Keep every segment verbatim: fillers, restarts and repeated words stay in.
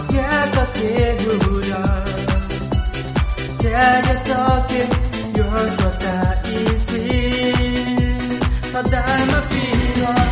Yeah, có thể đủ đời. Yeah, yeah, có thể you're what I easy. But I'm a feeler.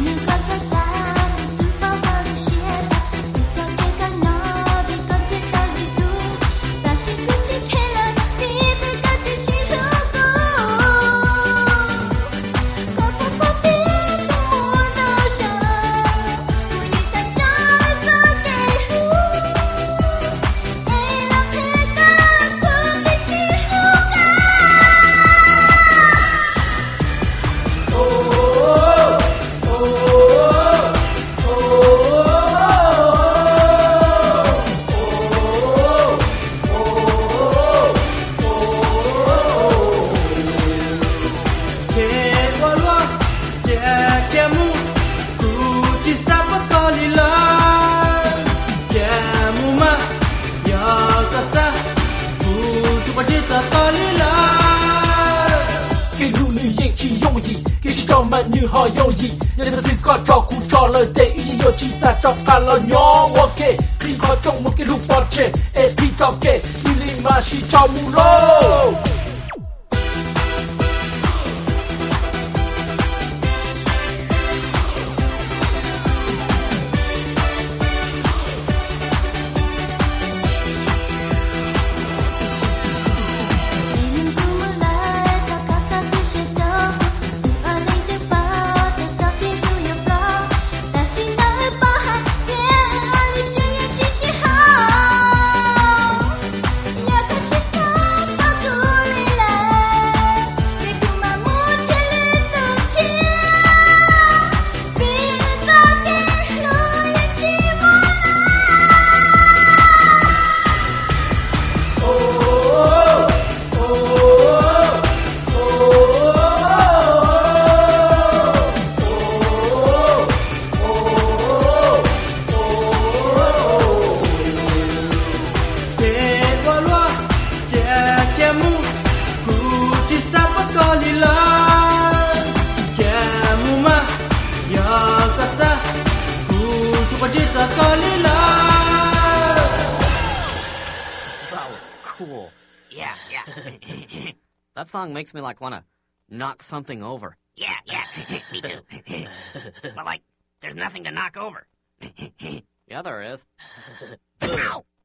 Như họ yêu gì nhưng ta thích có trò cũng trò lời để ý nhiều chỉ xa cho cả lo nhỏ ok khi có trong một cái lúc bọt trẻ e thì tao kể đi linh mà chỉ cho mù lô Cool. Yeah, yeah. That song makes me like want to knock something over. Yeah, yeah. Me too. But like, there's nothing to knock over. Yeah, there is. Ow!